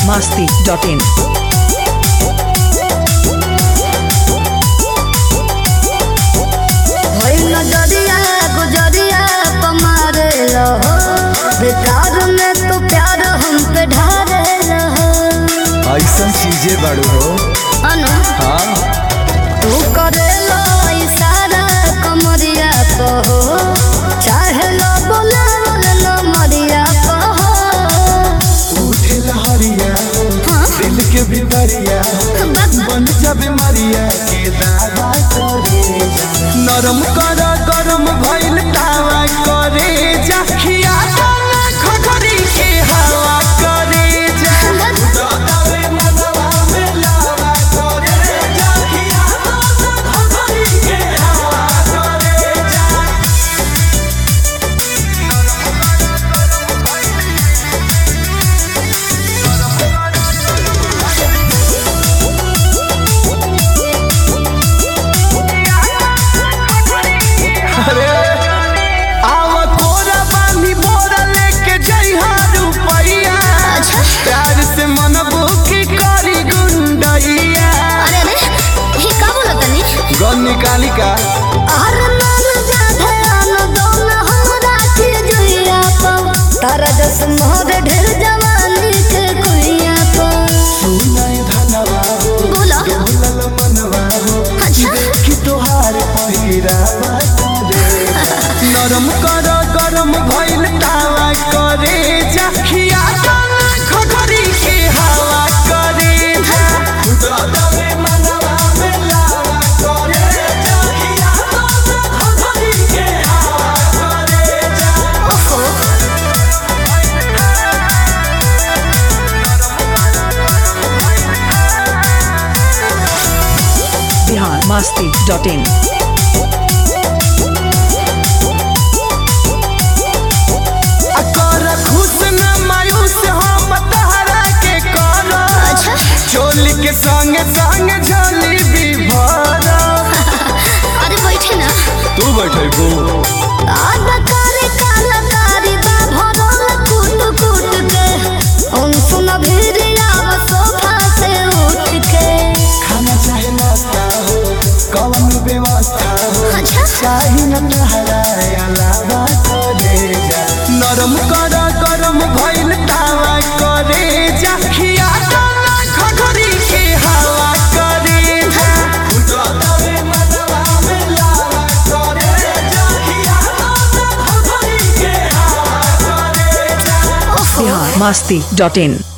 biharmasti.in नजरिया गुजरिया पमारे रहो बेकार में तो प्यार हम पे ढारे रहो ऐसा चीजें बड़ो हो अनु हाँ तू करे लो इशारा कमरिया कहो चाहे लो बोला लो मरिया कहो उठे लहरिया दिल के भीतरिया बन जब मरिया के दावा करे नरम कर गरम भइल तावा करे जा खिया ना खखरी के हवा करे जा दादावे मनवा में लावा करे जा खिया ना खखरी के हवा करे जा अरे आव कोरा बांधी बोरा लेके जइहा रुपैया प्यार से मनबू की करी गुंडैया अरे अरे ये का बोला तनी गन निकाली का अरे मन जाधे आन दोन हमरा के जुइया पा तारा जस मोर ढेर जवानी के कुइया पा सुनाई धनवा हो बोला बोलल मनवा हो अच्छा कि तोहार पहिरा करे नरम कर गरम भइल तावा करे जा खिया ना खखरी के हवा करे जा दादावे मनवा में लावा करे जा खिया ना खखरी के हवा करे जा ओहो biharmasti.in कर खुश न मायूस हम तहरा के कर अच्छा चोली के संग संग झोली भी भर अरे बैठे ना तू बैठे गो आधा करे कलाकारी बा भरल कूट कूट के उन सुन भिरिया सोफा से उठ के खाना चाहे नाश्ता हो कौन व्यवस्था हो अच्छा चाहे न तहरा अलावा करे जा नरम कर गरम भइल तावा करे जा खिया ना खखरी के हवा करे जा दादावे मनवा में लावा करे जा खिया ना खखरी के हवा करे जा biharmasti.in